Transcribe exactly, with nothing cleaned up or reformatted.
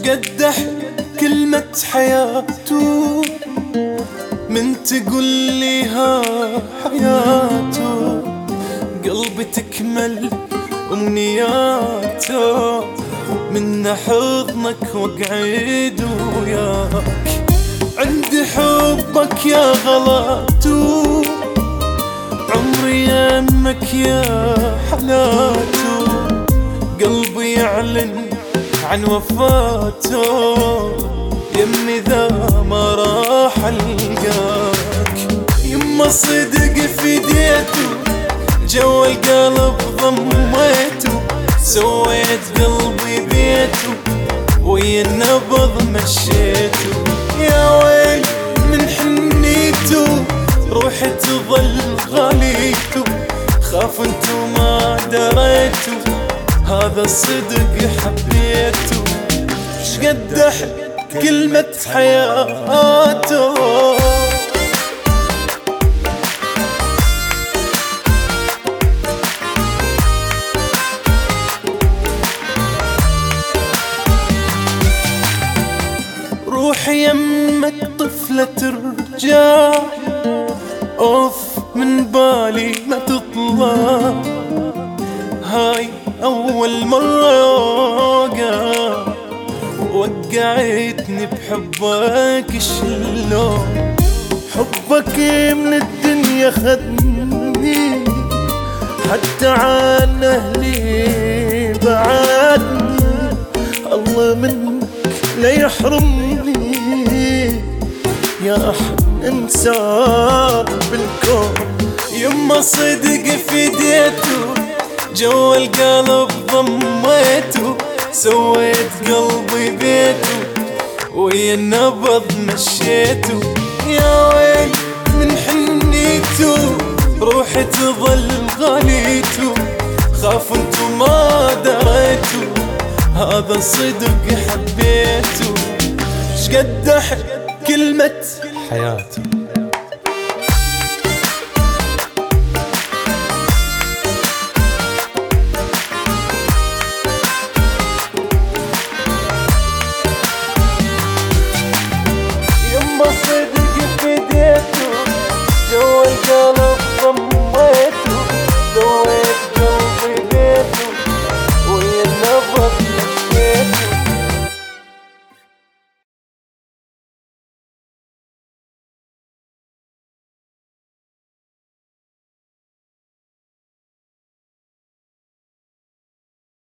شقد كلمة حياته من تقول لي ها حياته، قلبي تكمل أمنياته من حضنك وقعد وياك. عندي حبك يا غلاته، عمري يمك يا حلاته، قلبي يعلن عن وفاته، يمي ذا ما راح القاك. يما صدق فديته، جوا القلب ضميته، سويت قلبي بيته ويا النبض مشيته. يا ويل من حنيته، روحي تظل غاليته، خاف انتو ما دريتو، هذا الصدق حبيته. شقد كلمة حياته. روحي يمك طفلة ترجع، اوف من بالي ما تطلع، هاي أول مرة وقع وقعتني بحبك شلون. حبك من الدنيا خدني، حتى عن أهلي بعدني، الله منك لا يحرمني، يا أحلى إنسان بالكون. يما صدق فديته، جوا القلب ضميته، سويت قلبي بيته ويا النبض مشيته. يا ويل من حنيته، روحي تظل غاليته، خاف انتو ما دريتو، هذا صدق حبيته. شقد كلمة حياته.